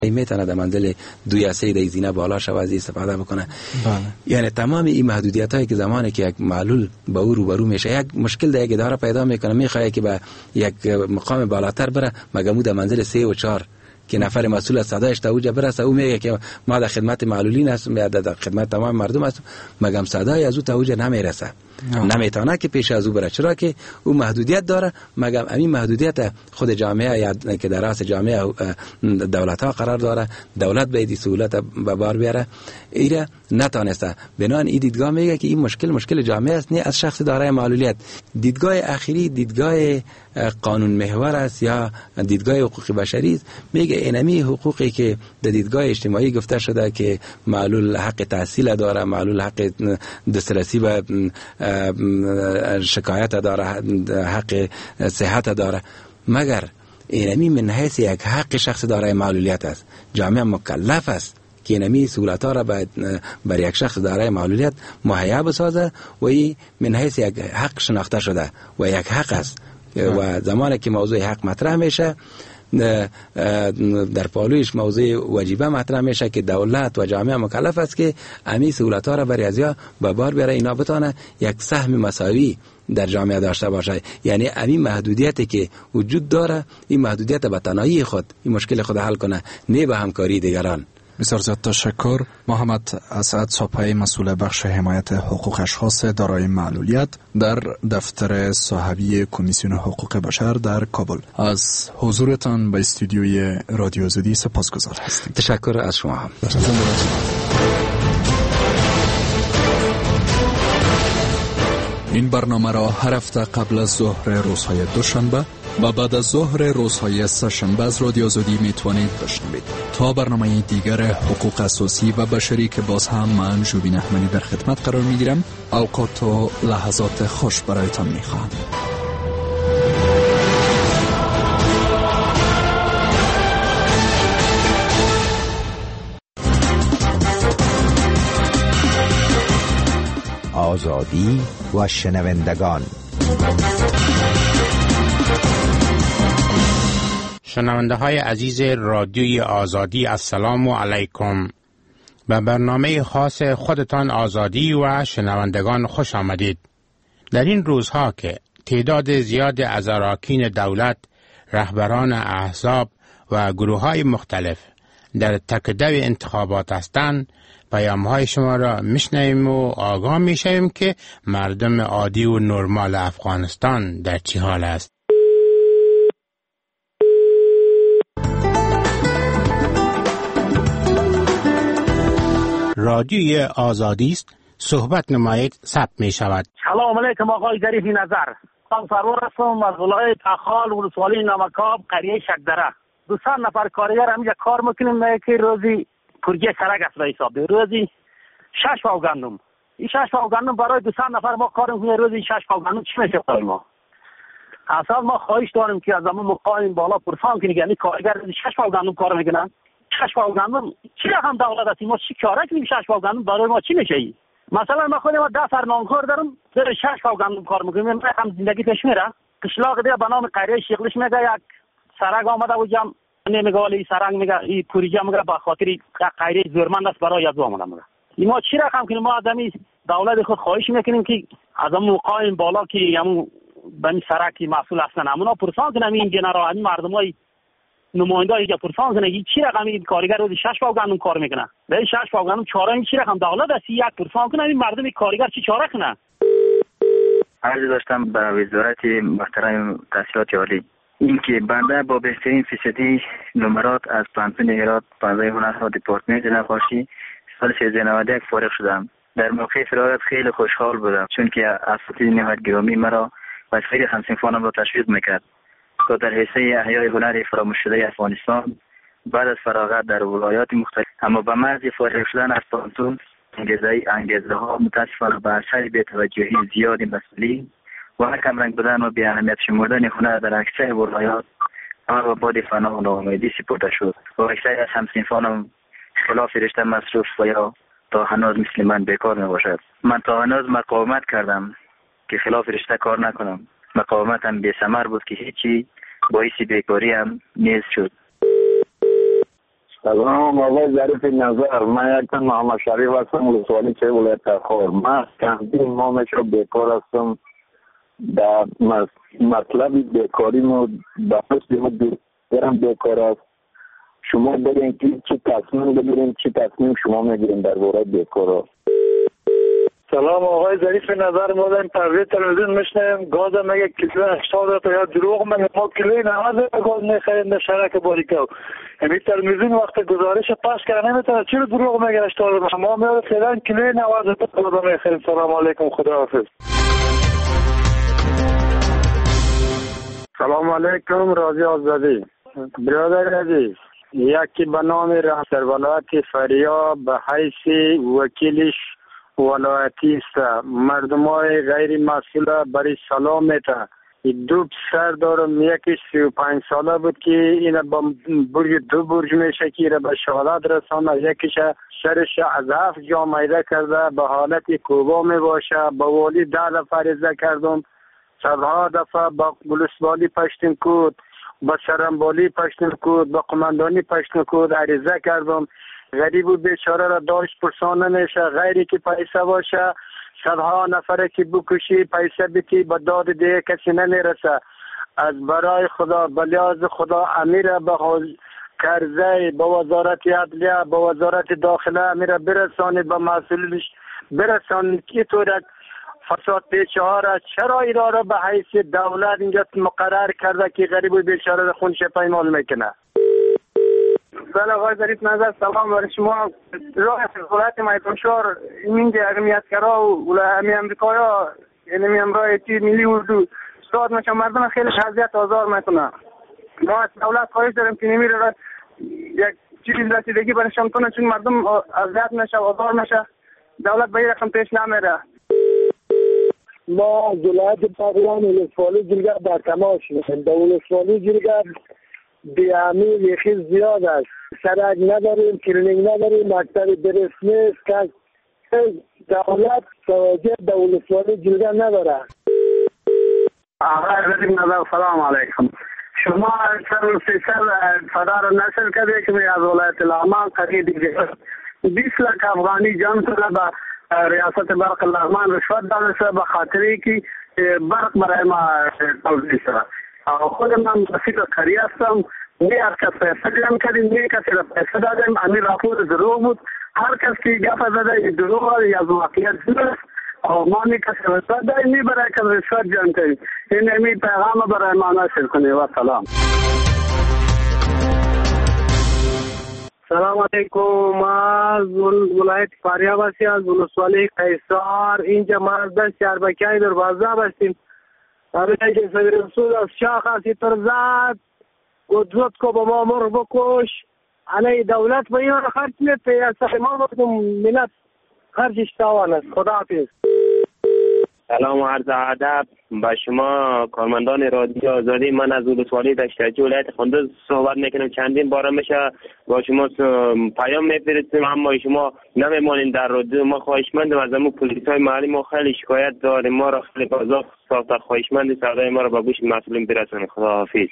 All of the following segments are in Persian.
میتونه در منزل 2 یا 3 دقیقه بالا شود از استفاده بکنه. بله. یعنی تمام این محدودیت هایی که زمانی که یک معلول با او روبرو میشه، یک مشکل در یک اداره پیدا میکنه، میخواد که به یک مقام بالاتر بره، مگه در منزل 3 و 4 که نفر مسئول از صدایش تا اوجا برسه، او میگه که ما در خدمت معلولین هستم یا در خدمت تمام مردم هستم، مگم صدای از او تا اوجا نمیرسه، نمیتونه که پیش از او بره، چرا که او محدودیت داره. مگم همین محدودیت خود جامعه یا که در راس جامعه دولت ها قرار داره، دولت به این سهولت به بار بیاره، ایره نتونسته. بنابراین این دیدگاه میگه که این مشکل جامعه است، نه از شخص دارای معلولیت. دیدگاه اخیری دیدگاه قانون محور است یا دیدگاه حقوق بشری است، میگه اینمی حقوقی که در دیدگاه اجتماعی گفته شده که معلول حق تحصیل داره، معلول حق دسترسی به شکایت داره، حق صحت داره، مگر اینمی من حیث یک حق شخص دارای معلولیت است. جامعه مکلف است که اینمی سهولت‌ها را بر یک شخص دارای معلولیت مهیا بسازه و این من حیث یک حق شناخته شده و یک حق است. و زمانی که موضوع حق مطرح میشه، در پالویش موضوع واجبه مطرح میشه که دولت و جامعه مکلف است که امی سهولت‌ها را برای ازیا به بار بیاره، اینا بتونه یک سهم مساوی در جامعه داشته باشه. یعنی امی محدودیتی که وجود داره، این محدودیت به تنهایی خود این مشکل خود حل کنه، نه به همکاری دیگران. بسیار زیاد تشکر. محمد اسعد صاپی، مسئول بخش حمایت حقوق اشخاص دارای معلولیت در دفتر صاحبی کمیسیون حقوق بشر در کابل، از حضورتان به استودیوی رادیو آزادی سپاسگزار هستیم. تشکر از شما هم. این برنامه را هر هفته قبل از ظهر روزهای دوشنبه و بعد از ظهر روزهای سه‌شنبه از رادیو آزادی میتوانید بشنوید. تا برنامه دیگر حقوق اساسی و بشری که باز هم من ژوبین احمدی در خدمت قرار میگیرم، اوقات و لحظات خوش برایتان میخواهم. آزادی و شنوندگان. شنونده های عزیز رادیوی آزادی، السلام علیکم. به برنامه خاص خودتان آزادی و شنوندگان خوش آمدید. در این روزها که تعداد زیاد از اراکین دولت، رهبران احزاب و گروه های مختلف در تکدو انتخابات هستند، پیام های شما را میشنویم و آگاه میشویم که مردم عادی و نرمال افغانستان در چه حال است. رادیوی آزادی است، صحبت نمایید، ثبت می شود. سلام علیکم آقای ظریف نظر. من سرور هستم از ولایت تخال، ولسوالی نمکاب، قریه شکدره. 200 نفر کارگر همینجا کار میکنیم که روزی پرگه سرک است به حساب. روزی 6 پاو گندم. این 6 پاو گندم برای 200 نفر ما کار میکنیم، روزی 6 پاو گندم چی میشه برای ما؟ اصلا ما خواهش داریم که از همون مقام بالا پرسان کنید، یعنی کارگر روزی 6 پاو گندم کار میکنن. 6 پاو گندم چی رقم دولت است؟ ما چی کاره کنیم 6 پاو گندم برای ما چی میشه ای؟ مثلا ما خودم 10 سر نانکار دارم، در 6 پاو گندم کار میکنیم، من هم زندگی پیش میره. قشلاق دیگه به نام قریه شیخلش میگه یک سرک آمده و جام نمیگه ولی سرنگ میگه این پوریجا میگه به خاطر قریه زورمند است برای یزو آمده میگه. ما چی رقم کنیم؟ ما از همین دولت خود خواهش میکنیم که از همون مقام بالا که همون به این سرکی مسئول هستن همونا پرسان کنن، این جنرال این مردمای نماینده اینجا پرسان کنن چی رقم این کارگر روزی 6 پاو گندم کار میکنه. به 6 پاو گندم چاره این چی رقم دولت است؟ یک پرسان کنن این مردم کارگر چی چاره کنه. عرض داشتم به وزارت محترم تحصیلات عالی اینکه بنده با بهترین فیصدی نمرات از پانتون هرات 15 هنرها دیپارتمنت نقاشی سال 1391 فارغ شدم. در موقع فراغت خیلی خوشحال بودم چون که اساتید نهایت گرامی مرا و سایر همسنفانم را تشویق میکرد تا در حوزه احیای هنر فراموش شده افغانستان بعد از فراغت در ولایات مختلف اما به محض فارغ شدن از پانتون انگیزه ها متاسفانه به اثر بی‌توجهی زیاد مسئولین و کم رنگ بودن و بی اهمیت شمردن هنر در اکثر ولایات و باد فنا و ناامیدی سپرده شد و اکثر از همسنفانم خلاف رشته مصروف و یا تا هنوز مثل من بیکار می باشد. من تا هنوز مقاومت کردم که خلاف رشته کار نکنم. مقاومتم بی‌ثمر بود که هیچی باعث بیکاری هم نیز شد. سلام آقای ظریف نظر، من یک محمد شریف هستم، ولسوالی چه ولایت تخار. من چندین ماه میشه بیکار هستم. در مطلب بیکاریمو به حسب برم بیکار است. شما بگین که چی تصمیم بگیریم، چی تصمیم شما میگیریم درباره بیکاری؟ سلام آقای ظریف نظر، ما در پروی تلویزیون میشنیم گاز میگه کیلو 80 تا یا دروغ میگه، ما کیلوی 90 گاز میخریم در شرک باریکو. همین تلویزیون وقت گزارش پخش کرده نمیتونه چرا دروغ میگه 80 ما میاد فعلا کیلوی 90 تا گاز میخریم. سلام علیکم، خداحافظ. سلام علیکم رازی آزادی. برادر عزیز، یکی به نام رهبر ولایت فاریاب به حیث وکیلش ولایتی است. مردمای غیر مسئول برای سلام میته. دو پسر دارم، یکی 35 ساله بود که این با برج دو برج میشه که به شهادت رسانه، یکیش سرش از 7 جا میده کرده به حالت کوبا می باشه. با والی 10 دفعه عریضه کردم، صدها دفعه با ولسوالی پشتین کود، با سرنبالی پشتین کود، با قماندانی پشتین کود عریضه کردم. غریب و بیچاره را داشت پرسان نمیشه، غیری که پیسه باشه صدها نفره که بکشی پیسه بیتی به داد دیگه کسی نمیرسه. از برای خدا بلیاز خدا امیر به کرزی با وزارت عدلیه با وزارت داخله امیر برسانی به مسئولش برسانی که طور فساد پیشه ها را چرا اینا را به حیث دولت اینجا مقرر کرده که غریب و بیچاره را خونش پایمال میکنه. بله آقای ظریف نظر، سلام برای شما. راه ولایت میدانشهر اینجا امنیتگرا و امی امریکایا یعنی امرای تی ملی اردو استاد میشه مردم خیلی اذیت آزار میکنه. ما از دولت خواهش داریم که نمیره را یک چیز رسیدگی برشان کنه، چون مردم اذیت میشه آزار میشه، دولت به این رقم پیش نمیره. ما ولایت بغلان ولسوالی جلگه در تماس میشیم. در ولسوالی جلگه بیامی لیخی زیاد است. سرک نداریم، کلینیک نداریم، مکتب درست نیست که دولت توجه در ولسوالی جلگه نداره. آقای ظریف نظر، سلام علیکم. شما سر صدر نشر کرده که از ولایت لغمان قریب 20 لک افغانی جمع شده به ریاست برق لغمان رشوت داده شده به خاطری که برق برای ما توزیع شده. خود من رفیق قریه هستم، نه هر کس پیسه جمع کردیم، نه کسی را پیسه دادیم. امیر راپور دروغ بود، هر کس که گفت زده دروغ یا از واقعیت درست ما نه کسی رشوت دادیم، نه برای کس رشوت جمع کردیم. این امی پیغام برای ما نشر کنید و سلام. سلام علیکم. از ولایت فاریاب هستی، از ولسوالی قیصار. اینجا ما از دست اربکیای دروازه هستیم. برای که صدر رسول از شاخ هستی تر زد قدرت کو با ما مر بکش علی دولت به این خرج میده یا ما بکنم ملت خرجش تاوان است. خداحافظ. سلام و عرض ادب با شما کارمندان رادیو آزادی. من از ولسوالی دشترچی ولایت کندوز صحبت میکنم. چندین بار میشه با شما پیام میفرستیم اما شما نمیمانید در رادیو. ما خواهشمندیم از همون پلیسای محلی، ما خیلی شکایت داریم، ما را خیلی بازار ساخته. خواهشمندیم صدای ما را به گوش مسئولین برسونید. خداحافظ.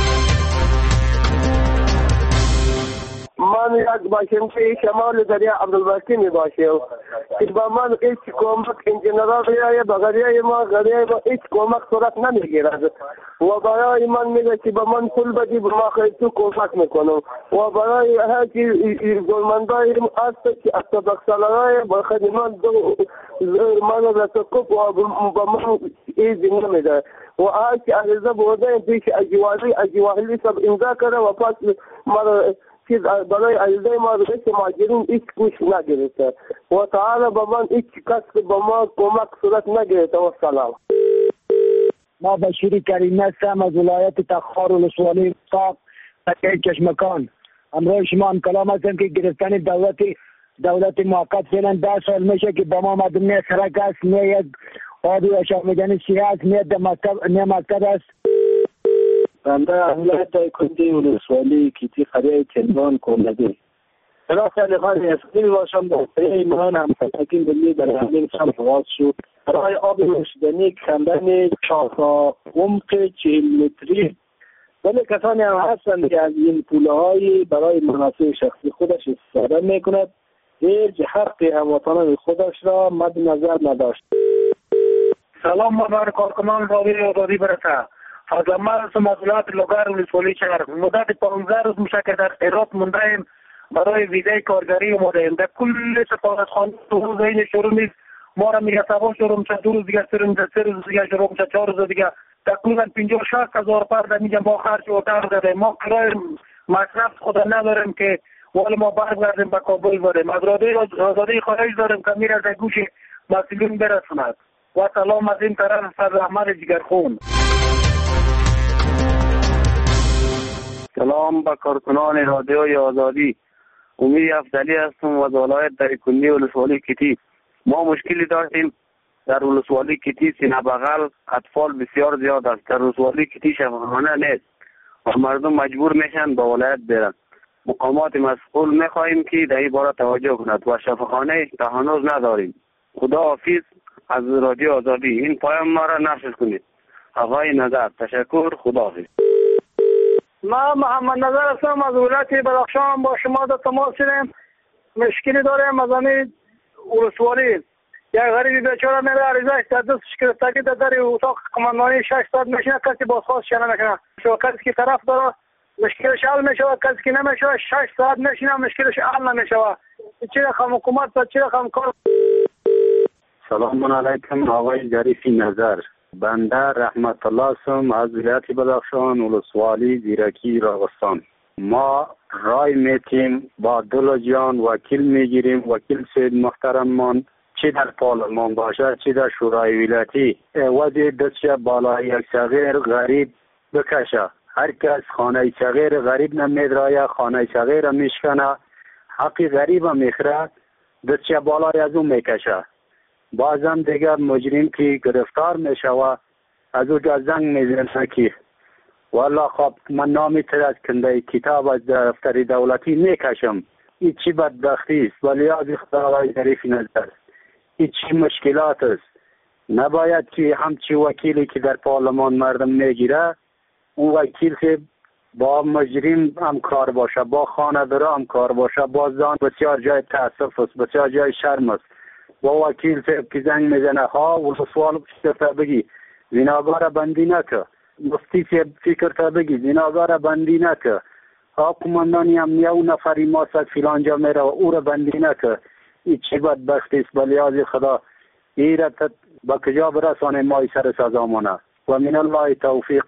من یک باشم که شمال دریا عبدالباقی می باشم که با من هیچ کمک انجینرها بیایه با غریه ما هیچ کمک صورت نمیگیرد و برای من میگه که با من پول بدی با ما خیلی تو کمک میکنم و برای هرچی گلمندای هست که از طبقسالهای با خدمات من رسکوب و با من ایزی نمیده و هرچی عریضه بوده پیش اجوالی سب امضا کرده و پاس مرا برای عریضه ما رئیس ماجرین هیچ گوش نگرفته و تعالی با من هیچ کس با ما کمک صورت نگرفته. و سلام. ما بشیری کریم هستم از ولایت تخار ولسوالی ساق تکه چشمکان. امروز شما هم کلام هستم که گرفتن دولت موقت فعلا 10 سال میشه که با ما مردم نه سرک است، نه یک آبی اشامیدنی سیه است، نه مکتب است. بنده ولایت کندی ولسوالی کیتی قریه تلوان کندگی برای خیلی خواهی اسکیل باشم با ایمان هم فتاکین بلی در همین سال فواز شد. برای آب نوشیدنی کندن چاقا عمق 40 متری ولی کسانی هم هستند که از این پوله‌های برای منافع شخصی خودش استفاده میکند، هیچ حق هموطنان خودش را مد نظر نداشت. سلام بر کارکنان رادیوی آزادی برسه. فضل الله هستم از ولایت لوگر ولسوالی شهر. مدت 15 روز میشه که در ایراد مونده ایم، برای ویزای کارگری اومده ایم. در کل سفارتخانه روز این شروع نیست. ما را میگه سبا شروع میشه، 2 روز دیگه 3 روز دیگه شروع میشه، 4 روز دیگه. تقریبا 50-60 هزار پر میگه ما خرج و تر داده. ما کرای مصرف خود نداریم که ولی ما برگردیم به کابل بریم. از رادیوی آزادی خواهش داریم که میره در گوش مسئولین برساند. و سلام از این طرف فضل احمد جگرخون. سلام به کارکنان رادیوی آزادی. امید افضلی هستم و از ولایت دریکندی ولسوالی کیتی. ما مشکلی داشتیم در ولسوالی کیتی، سینه بغل اطفال بسیار زیاد است. در ولسوالی کیتی شفاخانه نیست و مردم مجبور میشن به ولایت برن. مقامات مسئول میخواهیم که در این باره توجه کند و شفاخانه تا هنوز نداریم. خدا حافظ از رادیو آزادی. این پیام ما را نشر کنید. آقای نظر تشکر. خدا حافظ. ما محمد نظر هستم از ولایت بدخشان. با شما در تماس شدیم. مشکلی داریم از همین ولسوالی. یک غریبی بیچاره میره عریضه‌اش در دستش گرفتگی در اتاق قماندانی 6 ساعت میشینه، کسی بازخواستش نمیکنه. کسی که طرف داره مشکلش حل میشه، کسی که نمیشه 6 ساعت میشینه مشکلش حل نمیشه. چه رقم حکومت و چه رقم کار. سلام علیکم آقای جریفی نظر. بنده رحمت الله هستم از ولایت بدخشان ولسوالی زیرکی راغستان. ما رای میتیم با دل جان وکیل میگیریم. وکیل سید محترممان چی در پارلمان باشه چی در شورای ولایتی وضع دستش بالای یک صغیر غریب بکشه. هر کس خانه صغیر غریب نمیدرایه، خانه صغیر میشکنه، حقی غریب میخوره، دستش بالای از اون میکشه. بازم دیگر مجرم که گرفتار میشوه از او زنگ میزنه که والله خب من نامی تر از کنده کتاب از دفتر دولتی میکشم. این چی بدبختی است. ولی از خدای ظریف نظر این چی مشکلات است. نباید که همچی وکیلی که در پارلمان مردم میگیره اون وکیل که با مجرم هم کار باشه، با خانه‌دارا هم کار باشه، با زان بسیار جای تاسف است، بسیار جای شرم است. با وکیل که زنگ میزنه ها ولسوال فکر بگی زناگار بندی نکه، مفتی فکر تا بگی زناگار بندی نکه، ها قماندانی هم نیو نفری ما سد فلانجا میره و او را بندی نکه. این چی بدبختی است. بلیاز خدا ایرت با کجا برسانه مای سر سازامانه و من الله توفیق.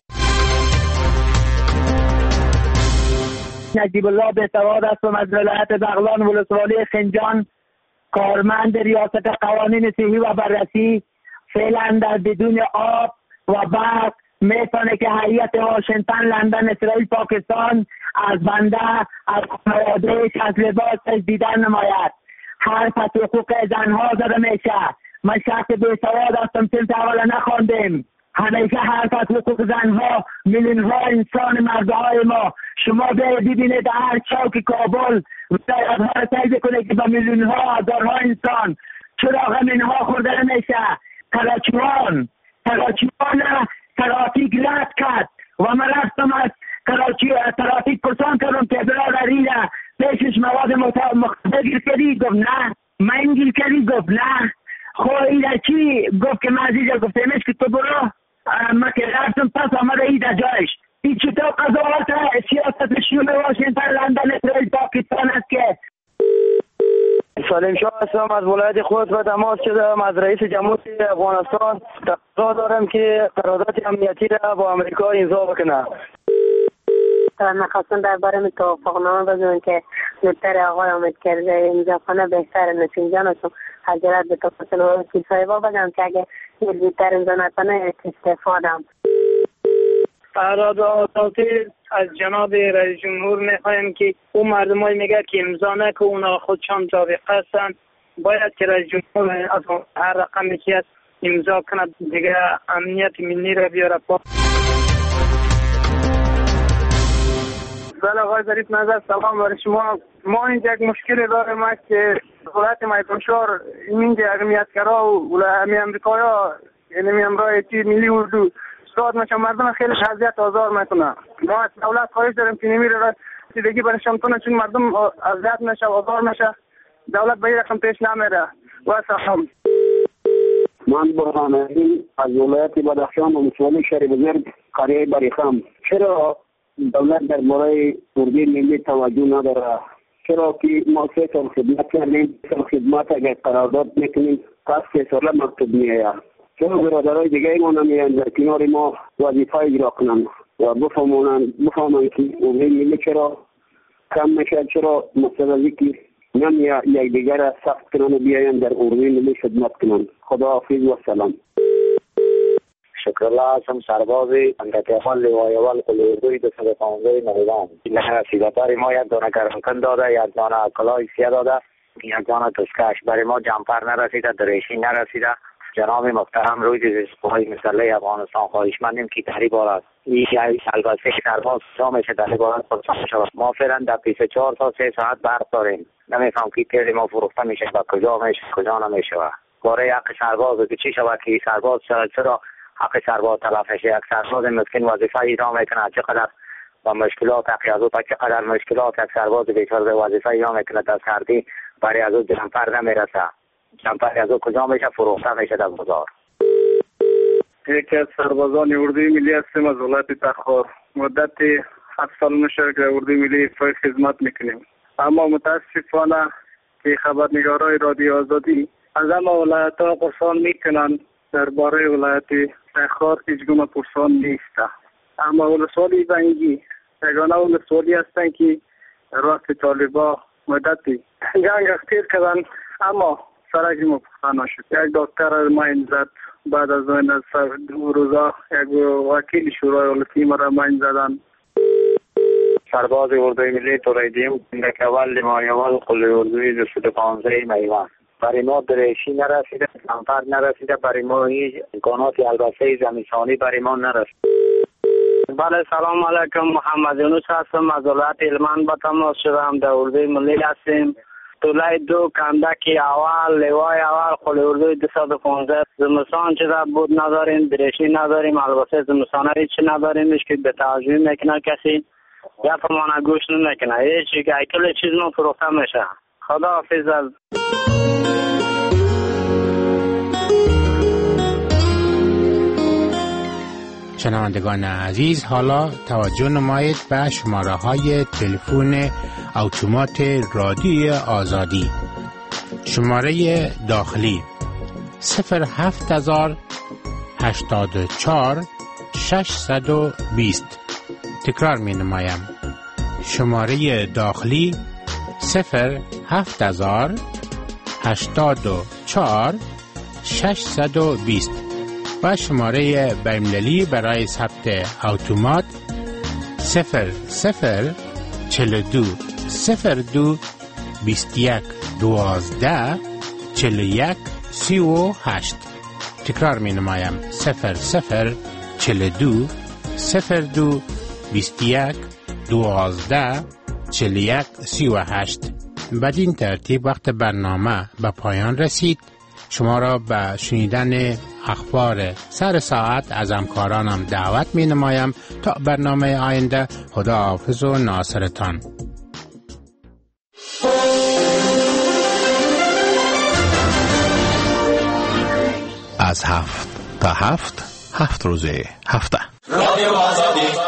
نجیب الله بهتواد هستم از ولایت بغلان ولسوالی خنجان، کارمند ریاست قوانین صحی و بررسی. فعلا در بدون آب و برق میتونه که هیئت واشنگتن، لندن، اسرائیل، پاکستان از بنده از خانوادهش از لباسش دیدن نماید. هر پس حقوق زنها زده میشه. من شخص بهتواد هستم، سنت اولا نخواندیم. همیشه هر پس حقوق زنها، میلیون ها انسان مردهای ما. شما ببینید هر چوک کابل ها را تایید کنه که با میلیون ها هزارها انسان چراغ منها خورده نمیشه. کراچیوان ترافیک رد کرد و من رفتم از ترافیک پرسان کردم که برادر ایره پیشش مواد مخدر گیر کردی؟ گفت نه. من گیر کردی؟ گفت نه. خب ایره چی؟ گفت که من از اینجا گفتمش که تو برو. من که رفتم پس آمده ایده جایش. این چطور قضاوت سیاست شیون واشنگتن، لندن، اسرائیل، پاکستان است که سالم شاه هستم از ولایت خود و تماس شدم از رئیس جمهوری افغانستان. تقاضا دارم که قرارداد امنیتی را با امریکا امضا بکنه. میخواستم درباره توافقنامه بگم که دکتر آقای امید کرده امضا کنه بهتر نسینجان هستم. حضرت به توافق وکیل صاحبا بگم که اگه دکتر امضا نکنه استفادم. قرارداداتی از جناب رئیس جمهور میخوایم که اون مردمایی میگه که امضا نکنه اونا خودشان سابقه هستند، باید که رئیس جمهور از هر رقمی که هست امضا کنه دیگه امنیت ملی را بیاره. بله آقای ظریف نظر، سلام برای شما. ما اینجا یک مشکل داریم که دولت میدانشار اینجا امنیتگرا و همه امریکایی ها یعنی امرای ملی اردو استاد میشه، مردم خیلی اذیت آزار میکنه. ما از دولت خواهش داریم که نمیره رسیدگی برشان کنه، چون مردم اذیت میشه، آزار میشه. دولت به این رقم پیش نمیره. و سلام. من برهان الدین از ولایت بدخشان ولسوالی شهر بزرگ قریه بریخم. چرا دولت درباره اردوی ملی توجه نداره؟ چرا که ما 3 سال خدمت کردیم، خدمت اگر قرارداد میکنیم پس 3 ساله مکتوب میآید. چرا برادرای دیگه ما نمیان در کنار ما وظیفه اجرا کنن و بفهمن که اردوی ملی چرا کم میشه، چرا مستقلی که نمیان یک دیگر را سخت کنن و بیاین در اردوی ملی خدمت کنن. خدا حافظ و سلام. شکرالله هستم، سربازی اندک اول لوای اول قل اردوی 215 نویدان. رسیدتر ما یک دانه گرمکن داده، یک دانه کلاه سیه داده، یک دانه تسکش. برای ما جمپر نرسیده، دریشی نرسیده. جناب محترم روی سپاه مسلح افغانستان خواهشمندیم که در عبارت این البته سرباز میشه در عبارت پرسان شود. ما فعلا در 24 تا 3 ساعت برق داریم. نمیفهم که تیل ما فروخته میشه و کجا میشه کجا نمیشه. باره حق سرباز که چی شود که سرباز چرا حق سرباز تلف میشه؟ یک سرباز مسکین وظیفه اجرا میکنه، چقدر با مشکلات حقیقت تا چقدر مشکلات یک سرباز بیچاره وظیفه اجرا میکنه در سردی برای از اون جمپر نمیرسه. جمپر از اون کجا میشه؟ فروخته میشه در بازار. یکی از سربازان اردوی ملی هستیم از ولایت تخار. مدت 7 سال میشه که اردوی ملی خدمت میکنیم، اما متاسفانه که خبرنگارای رادیو آزادی از همه ولایت ها پرسان میکنن، درباره ولایت تخار هیچ گونه پرسان نیست. اما ولسوالی زنگی یگانه ولسوالی هستن که در وقت طالبا مدتی جنگ اختیر کردن، اما سرک ما پختن نشد. یک دکتر از ما زد، بعد از این از 2 روزا یک وکیل شورای ولایتی ما را من زدن. سرباز اردوی ملی توریدیم اندک اول ماه اول قل اردوی 215 میوان. برای ما دریشی نرسیده، جمپر نرسیده، برای ما هیچ امکانات البسه زمستانی برای ما نرسیده. بله سلام علیکم، محمد یونس هستم از ولایت هلمند به تماس شدم. در اردوی ملی هستیم. طوله 2 کندک اول لوای اول قل اردوی 215. زمستان چیزا بود نداریم، دریشی نداریم، البسه زمستانه هیچی نداریم. هیچ که به توجه میکنه کسی یا فرمان گوش نمیکنه. هیچی که کل چیز ما فروخته میشه. خدا حافظ. شنوندگان عزیز، حالا توجه نمایید به شماره های تلفن اتومات رادیوی آزادی. شماره داخلی 07084 620. تکرار می نمایم. شماره داخلی 07084 620 و شماره بین‌المللی برای ثبت اتومات 0042 02 21 12 41 38. تکرار می نمایم 0042 02 21 12 41 38. بدین ترتیب وقت برنامه به پایان رسید. شما را به شنیدن اخبار سر ساعت از همکارانم دعوت می نمایم. تا برنامه آینده، خدا حافظ و ناصرتان. از 7 تا 7 روز هفته. رادیو آزادی